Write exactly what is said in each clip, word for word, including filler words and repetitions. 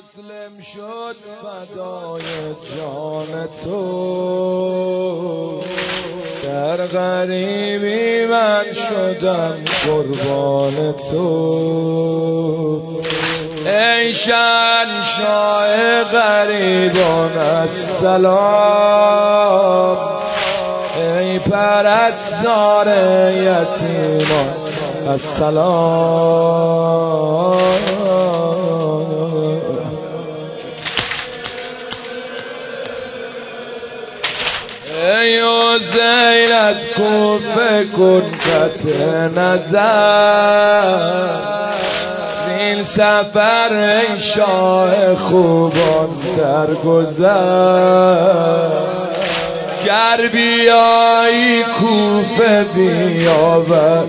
مسلم شد فدای جان تو، در غریبی من شدم قربان تو. ای شهنشاه غریبان السلام، ای پرستار یتیمان السلام. ای حسین از کوفه کن قطع نظر، زین سفر ای شاه خوبان در گذر. گر بیایی کوفه بیاور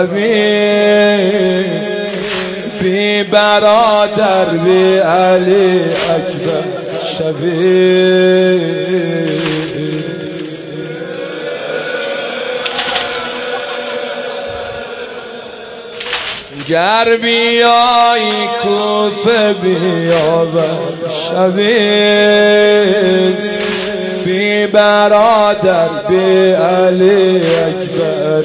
شبی، بی برادر بی علی اکبر شبی. گر بیایی کوفه بیاور شبی، بی برادر بی علی اکبر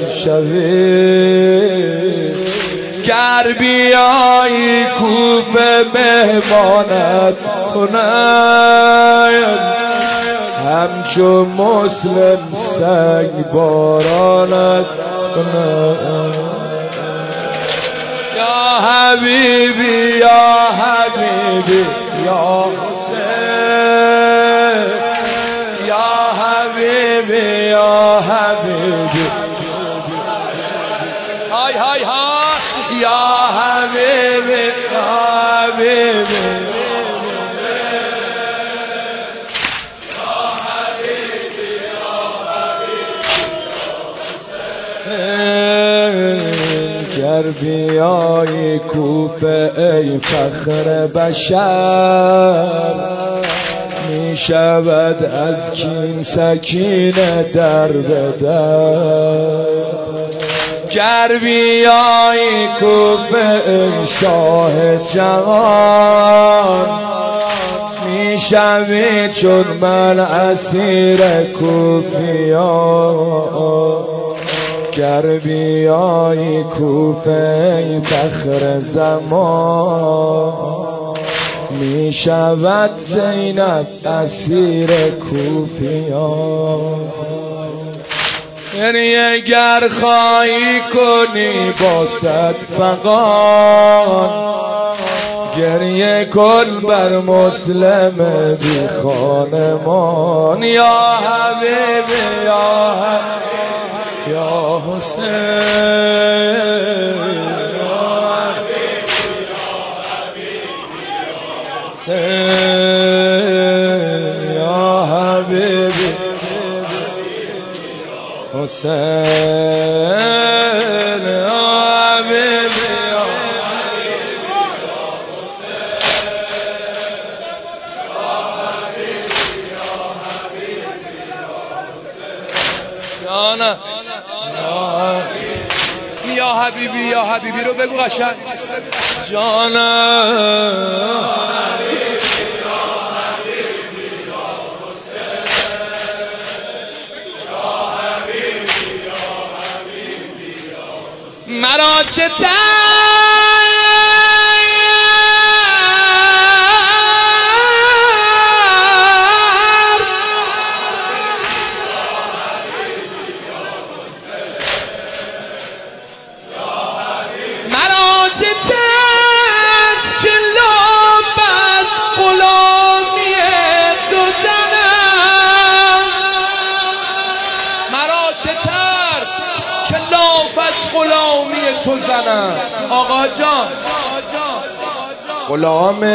شبی. گر بیایی کوفه مهمانت کنم، همچو مسلم سنگ بارانت کنم. یا حبیبی یا حبیبی یا حسین، یا حبیبی یا حبیبی، های های های، یا حبیبی یا حبیبی، یا حبیبی یا حبیبی. گر بیایی کوفه ای فخر بشر، می شود از کین سکینه در به در. گر بیایی کوفه ای شاه جهان، می شوی چون من اسیر کوفیان. گر بیایی کوفه فخر زمان، می شود زینب اسیر کوفیان. گریه گر خواهی کنی با صد فغان، گریه کن بر مسلم بی خانمان. یا حبیبی یا حبیبی یا حسین، یا حبیبی یا حبیبی یا حبیبی حسین، یا حبیبی یا حبیبی حسین، یا حبیبی یا حبیبی حسین. جانا یا حبیبی یا حبیبی رو بگو قشنگ. جانم مرا چه ترس مرا چه ترس که لب از غلامی تو زنم. مرا چه ترس که لب از غلامی تو زنم. آقا جان غلام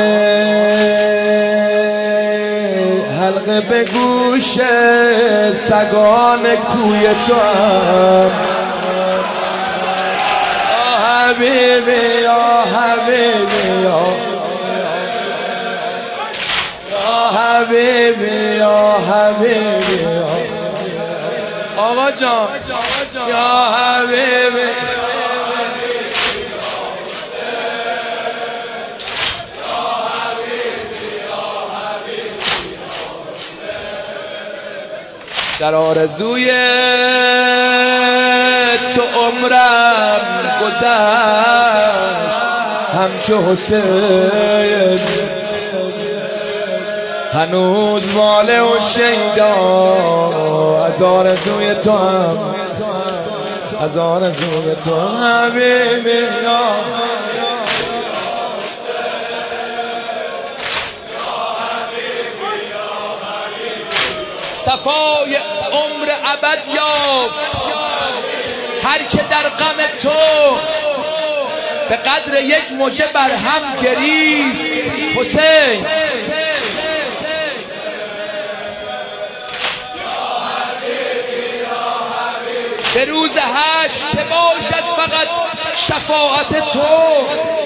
حلقه به گوش سگان کوی تو هم. یا حبیبی یا حبیبی یا حبیبی یا حبیبی. آقا جان یا حبیبی در آرزوی تو عمرم گذشت همچو حسین، هنوز واله و شیدا از آرزوی تو هم، از آرزوی تو حبیبی یا صفای عمر ابد یافت هر که در غم تو به قدر یک مژه بر هم گریست. حسین به روز حشر که باشد فقط شفاعت تو،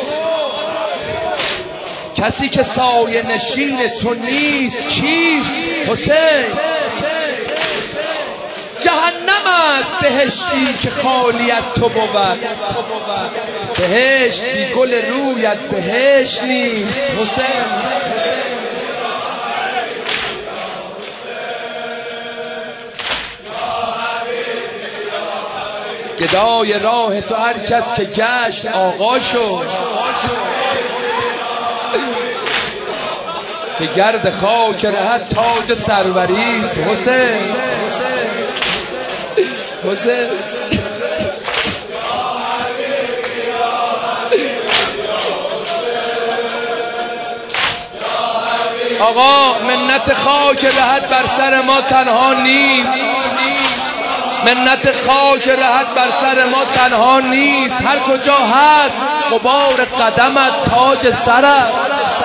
کسی که سایه نشین تو نیست کیست؟ حسین جهنم است بهشتی که خالی از تو بود، بهشت بی گل رویت بهشت نیست. حسین گدای راه تو هر کس که گشت آقا شد، که گرد خاک رهت تاج سروری است. حسین حسین آقا منت خاک رهت بر سر ما تنها نیست، منت خاک رهت بر سر ما تنها نیست، هر کجا هست غبار قدمت تاج سر است.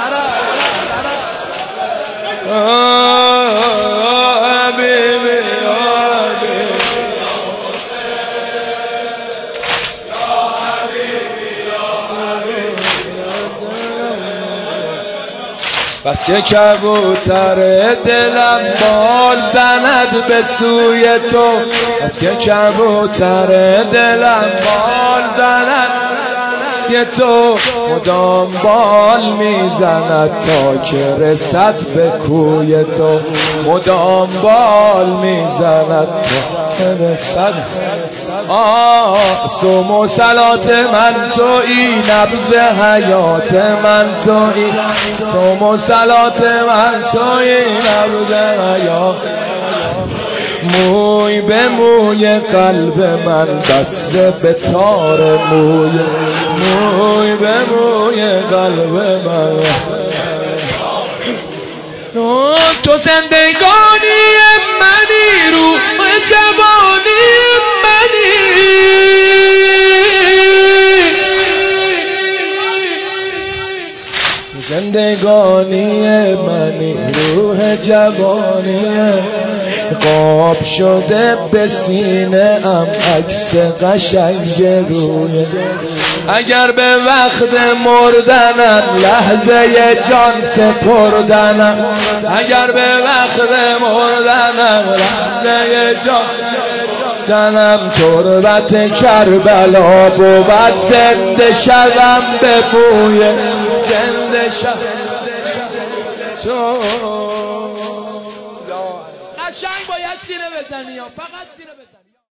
بس که کبوتر دلم بال زند به سوی تو، بس که کبوتر دلم بال زند به تو، مدام بال میزند تا که رسد به کوی تو، مدام بال میزند تا که رسد. آه سوم و صلات من تویی، نبض حیات من تویی، سوم و صلات من تویی، نبض حیات، موی به موی قلب من بسته به تار موی، موی به موی قلب من. تو زندگانی منی، روح جوانی منی، زندگانی منی، روح جوانی، قاب شده به سینه ام عکس قشنگ روی، اگر به وقت مردنم لحظه جان سپردنم، اگر به وقت مردنم لحظه جان دنم، تربت کربلا بود زنده شدم به بوی، زنده شدم تو. قشنگ باید سینه بزنی یا فقط سینه بزنی.